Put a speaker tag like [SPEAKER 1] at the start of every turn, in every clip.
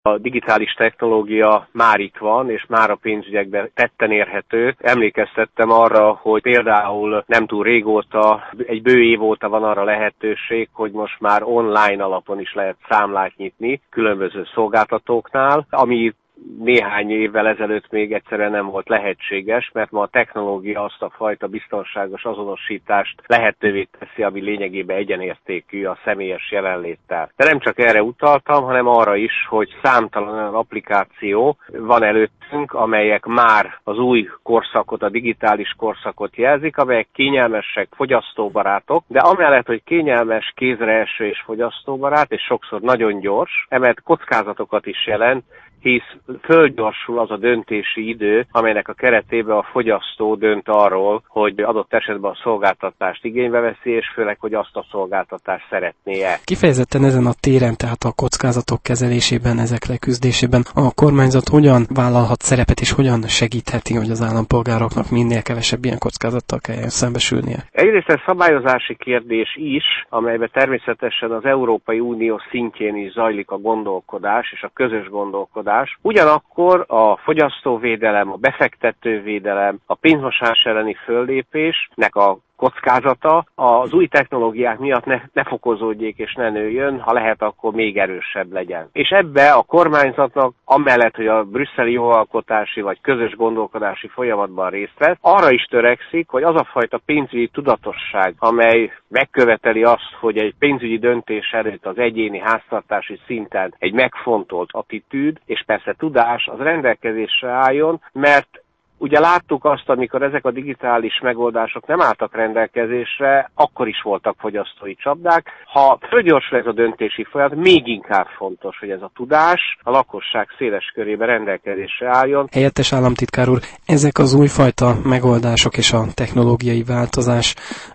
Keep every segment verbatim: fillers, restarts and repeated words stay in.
[SPEAKER 1] A digitális technológia már itt van, és már a pénzügyekben tetten érhető. Emlékeztettem arra, hogy például nem túl régóta, egy bő év óta van arra lehetőség, hogy most már online alapon is lehet számlát nyitni különböző szolgáltatóknál, ami néhány évvel ezelőtt még egyszerűen nem volt lehetséges, mert ma a technológia azt a fajta biztonságos azonosítást lehetővé teszi, ami lényegében egyenértékű a személyes jelenléttel. De nem csak erre utaltam, hanem arra is, hogy számtalan olyan applikáció van előttünk, amelyek már az új korszakot, a digitális korszakot jelzik, amelyek kényelmesek, fogyasztóbarátok, de amellett, hogy kényelmes, kézre eső és fogyasztóbarát, és sokszor nagyon gyors, emellett kockázatokat is jelent, hisz fölgyorsul az a döntési idő, amelynek a keretében a fogyasztó dönt arról, hogy adott esetben a szolgáltatást igénybe veszi, és főleg, hogy azt a szolgáltatást szeretné-e.
[SPEAKER 2] Kifejezetten ezen a téren, tehát a kockázatok kezelésében, ezek leküzdésében a kormányzat hogyan vállalhat szerepet, és hogyan segítheti, hogy az állampolgároknak minél kevesebb ilyen kockázattal kelljen szembesülnie?
[SPEAKER 1] Egyrészt ez szabályozási kérdés is, amelyben természetesen az Európai Unió szintjén is zajlik a gondolkodás és a közös gondolkodás. Ugyanakkor a fogyasztóvédelem, a befektetővédelem, a pénzmosás elleni föllépésnek a kockázata az új technológiák miatt ne, ne fokozódjék és ne nőjön, ha lehet, akkor még erősebb legyen. És ebbe a kormányzatnak, amellett, hogy a brüsszeli jogalkotási vagy közös gondolkodási folyamatban részt vesz, arra is törekszik, hogy az a fajta pénzügyi tudatosság, amely megköveteli azt, hogy egy pénzügyi döntés előtt az egyéni háztartási szinten egy megfontolt attitűd, és persze tudás, az rendelkezésre álljon, mert ugye láttuk azt, amikor ezek a digitális megoldások nem álltak rendelkezésre, akkor is voltak fogyasztói csapdák. Ha fölgyorsul ez a döntési folyamat, még inkább fontos, hogy ez a tudás a lakosság széles körében rendelkezésre álljon.
[SPEAKER 2] Helyettes államtitkár úr, ezek az újfajta megoldások és a technológiai változás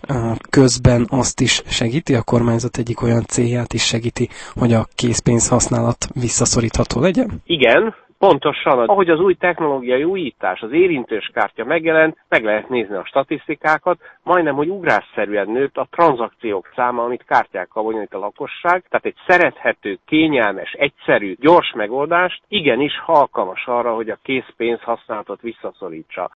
[SPEAKER 2] közben azt is segíti, a kormányzat egyik olyan célját is segíti, hogy a készpénz használat visszaszorítható legyen?
[SPEAKER 1] Igen. Pontosan, ahogy az új technológiai újítás, az érintős kártya megjelent, meg lehet nézni a statisztikákat, majdnem, hogy ugrásszerűen nőtt a tranzakciók száma, amit kártyákkal bonyolít a lakosság, tehát egy szerethető, kényelmes, egyszerű, gyors megoldást igenis alkalmas arra, hogy a készpénz használatot visszaszorítsa.